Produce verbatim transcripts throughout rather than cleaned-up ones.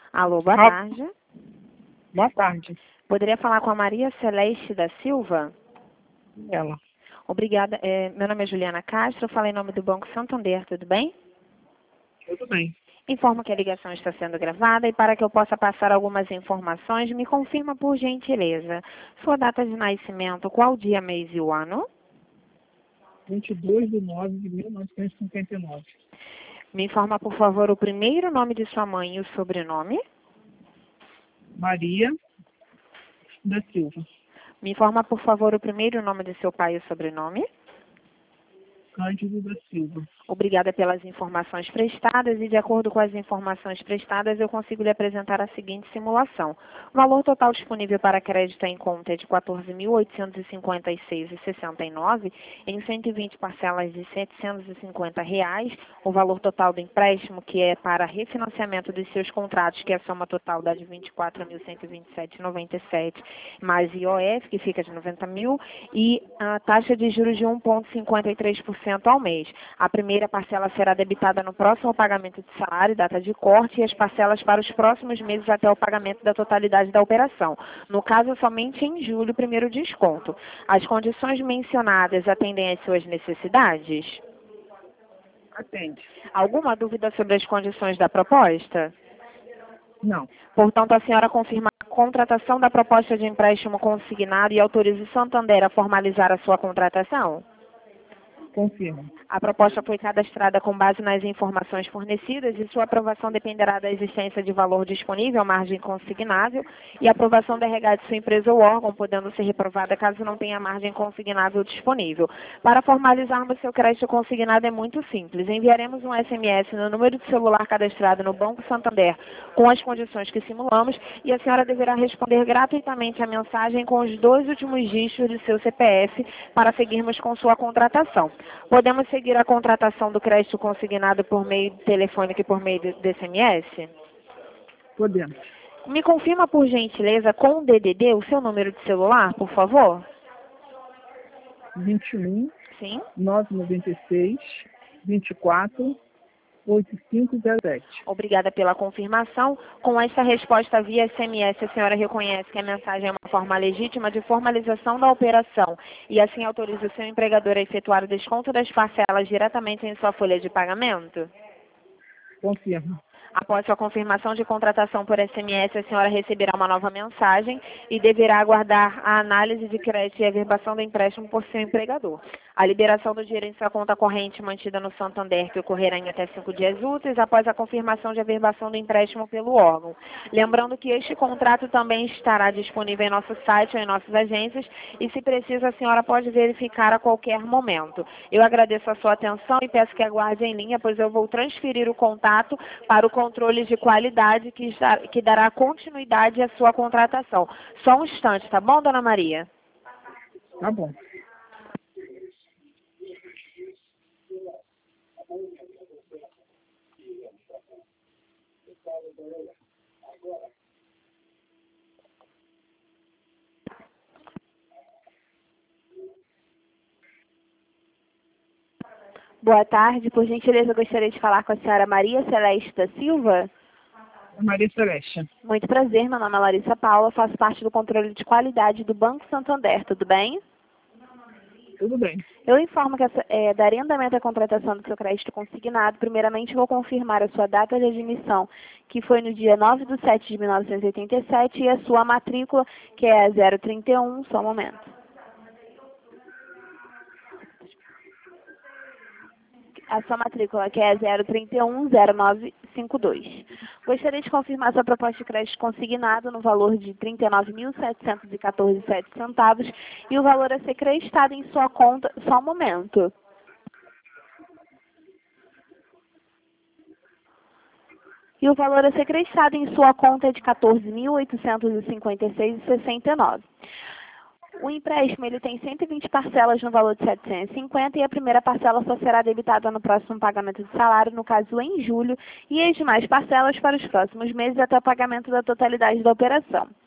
Alô, boa Ah, tarde. boa tarde. Poderia falar com a Maria Celeste da Silva? Ela. Obrigada. É, meu nome é Juliana Castro, eu falo em nome do Banco Santander, tudo bem? Tudo bem. Informo que a ligação está sendo gravada e para que eu possa passar algumas informações, me confirma por gentileza. Sua data de nascimento, qual dia, mês e o ano? vinte e dois de nove de mil novecentos e cinquenta e nove. Me informa, por favor, o primeiro nome de sua mãe e o sobrenome. Maria da Silva. Me informa, por favor, o primeiro nome de seu pai e o sobrenome. Cândido da Silva. Obrigada pelas informações prestadas e, de acordo com as informações prestadas, eu consigo lhe apresentar a seguinte simulação. O valor total disponível para crédito em conta é de quatorze mil oitocentos e cinquenta e seis reais e sessenta e nove centavos em cento e vinte parcelas de setecentos e cinquenta reais. O valor total do empréstimo, que é para refinanciamento dos seus contratos, que é a soma total dá de vinte e quatro mil cento e vinte e sete reais e noventa e sete centavos, mais I O F, que fica de noventa mil, e a taxa de juros de um vírgula cinquenta e três por cento ao mês. A primeira A parcela será debitada no próximo pagamento de salário, data de corte, e as parcelas para os próximos meses até o pagamento da totalidade da operação. No caso, somente em julho, o primeiro desconto. As condições mencionadas atendem às suas necessidades? Atende. Alguma dúvida sobre as condições da proposta? Não. Portanto, a senhora confirma a contratação da proposta de empréstimo consignado e autoriza o Santander a formalizar a sua contratação? Confirma. A proposta foi cadastrada com base nas informações fornecidas e sua aprovação dependerá da existência de valor disponível, margem consignável, e a aprovação da R H de sua empresa ou órgão, podendo ser reprovada caso não tenha margem consignável disponível. Para formalizarmos seu crédito consignado é muito simples. Enviaremos um S M S no número de celular cadastrado no Banco Santander com as condições que simulamos e a senhora deverá responder gratuitamente a mensagem com os dois últimos dígitos de seu C P F para seguirmos com sua contratação. Podemos seguir a contratação do crédito consignado por meio telefônico e por meio de, de S M S? Podemos. Me confirma, por gentileza, com o D D D, o seu número de celular, por favor? vinte e um, Sim. novecentos e noventa e seis, vinte e quatro, oitenta e cinco zero sete. Obrigada pela confirmação. Com esta resposta via S M S, a senhora reconhece que a mensagem é uma forma legítima de formalização da operação e assim autoriza o seu empregador a efetuar o desconto das parcelas diretamente em sua folha de pagamento? Confirma. Após sua confirmação de contratação por S M S, a senhora receberá uma nova mensagem e deverá aguardar a análise de crédito e a averbação do empréstimo por seu empregador. A liberação do dinheiro em sua conta corrente mantida no Santander, que ocorrerá em até cinco dias úteis após a confirmação de averbação do empréstimo pelo órgão. Lembrando que este contrato também estará disponível em nosso site ou em nossas agências e, se precisa, a senhora pode verificar a qualquer momento. Eu agradeço a sua atenção e peço que aguarde em linha, pois eu vou transferir o contato para o controle de qualidade que, está, que dará continuidade à sua contratação. Só um instante, tá bom, dona Maria? Tá bom. Boa tarde, por gentileza, eu gostaria de falar com a senhora Maria Celeste da Silva. Maria Celeste. Muito prazer, meu nome é Larissa Paula, faço parte do controle de qualidade do Banco Santander, tudo bem? Tudo bem. Eu informo que essa, é, daria andamento à contratação do seu crédito consignado. Primeiramente, vou confirmar a sua data de admissão, que foi no dia nove de setembro de mil novecentos e oitenta e sete, e a sua matrícula, que é a zero trinta e um, só um momento. A sua matrícula, que é zero trinta e um zero nove cinco dois. Gostaria de confirmar sua proposta de crédito consignado no valor de trinta e nove mil setecentos e quatorze reais e sete centavos e o valor a ser creditado em sua conta, só um momento. E o valor a ser creditado em sua conta é de quatorze mil oitocentos e cinquenta e seis reais e sessenta e nove centavos. O empréstimo ele tem cento e vinte parcelas no valor de setecentos e cinquenta e a primeira parcela só será debitada no próximo pagamento de salário, no caso em julho, e as demais parcelas para os próximos meses até o pagamento da totalidade da operação.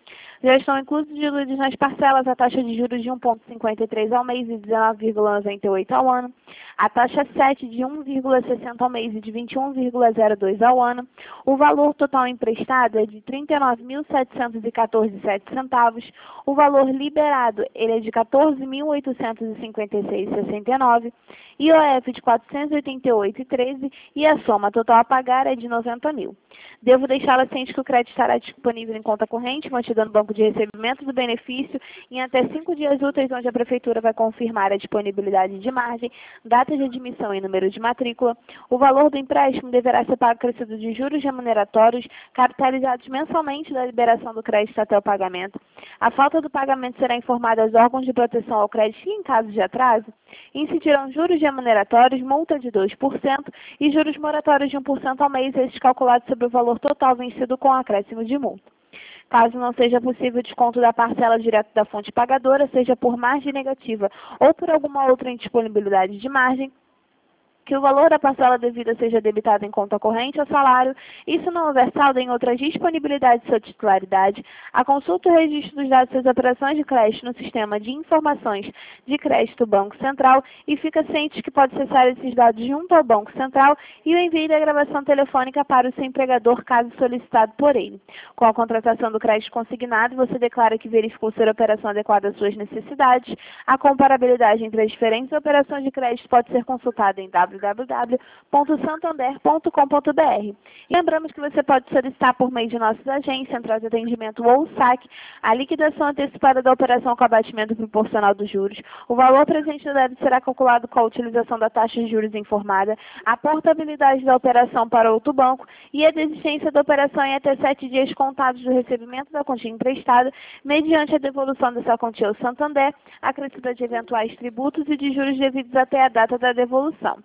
Já estão inclusos diluídos nas parcelas a taxa de juros de um vírgula cinquenta e três ao mês e dezenove vírgula noventa e oito ao ano, a taxa sete de um vírgula sessenta ao mês e de vinte e um vírgula zero dois ao ano. O valor total emprestado é de trinta e nove mil setecentos e quatorze vírgula sete centavos. O valor liberado ele é de quatorze mil oitocentos e cinquenta e seis vírgula sessenta e nove. I O F de quatrocentos e oitenta e oito vírgula treze e a soma total a pagar é de noventa mil. Devo deixá-la ciente que o crédito estará disponível em conta corrente, mantida no banco de recebimento do benefício em até cinco dias úteis, onde a Prefeitura vai confirmar a disponibilidade de margem, data de admissão e número de matrícula. O valor do empréstimo deverá ser pago acrescido de juros remuneratórios, capitalizados mensalmente da liberação do crédito até o pagamento. A falta do pagamento será informada aos órgãos de proteção ao crédito e, em caso de atraso, incidirão juros remuneratórios, multa de dois por cento e juros moratórios de um por cento ao mês, estes calculados sobre o valor total vencido com acréscimo de multa. Caso não seja possível o desconto da parcela direto da fonte pagadora, seja por margem negativa ou por alguma outra indisponibilidade de margem, que o valor da parcela devida seja debitado em conta corrente ou salário, e se não houver saldo em outras disponibilidades de sua titularidade, a consulta e o registro dos dados das operações de crédito no sistema de informações de crédito Banco Central e fica ciente que pode acessar esses dados junto ao Banco Central e o envio da gravação telefônica para o seu empregador, caso solicitado por ele. Com a contratação do crédito consignado, você declara que verificou ser a operação adequada às suas necessidades. A comparabilidade entre as diferentes operações de crédito pode ser consultada em w w w ponto santander ponto com ponto b r. Lembramos que você pode solicitar por meio de nossas agências, central de atendimento ou saque, a liquidação antecipada da operação com abatimento proporcional dos juros. O valor presente no débito será calculado com a utilização da taxa de juros informada, a portabilidade da operação para outro banco e a desistência da operação em até sete dias contados do recebimento da quantia emprestada, mediante a devolução dessa quantia ao Santander, acrescida de eventuais tributos e de juros devidos até a data da devolução.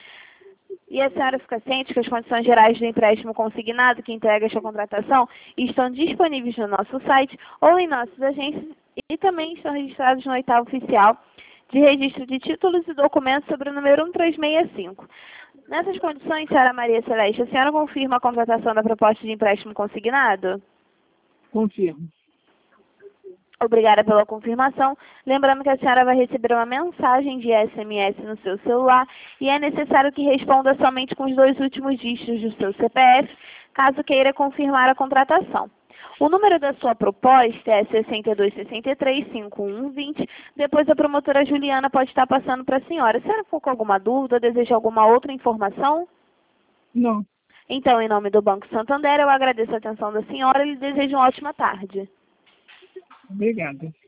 E a senhora fica ciente que as condições gerais do empréstimo consignado que integra esta contratação estão disponíveis no nosso site ou em nossas agências e também estão registrados no oitavo oficial de registro de títulos e documentos sobre o número um três seis cinco. Nessas condições, senhora Maria Celeste, a senhora confirma a contratação da proposta de empréstimo consignado? Confirmo. Obrigada pela confirmação. Lembrando que a senhora vai receber uma mensagem de S M S no seu celular e é necessário que responda somente com os dois últimos dígitos do seu C P F, caso queira confirmar a contratação. O número da sua proposta é sessenta e dois, sessenta e três, cinquenta e um, vinte. Depois a promotora Juliana pode estar passando para a senhora. Se a senhora for com alguma dúvida, deseja alguma outra informação? Não. Então, em nome do Banco Santander, eu agradeço a atenção da senhora e lhe desejo uma ótima tarde. Obrigada.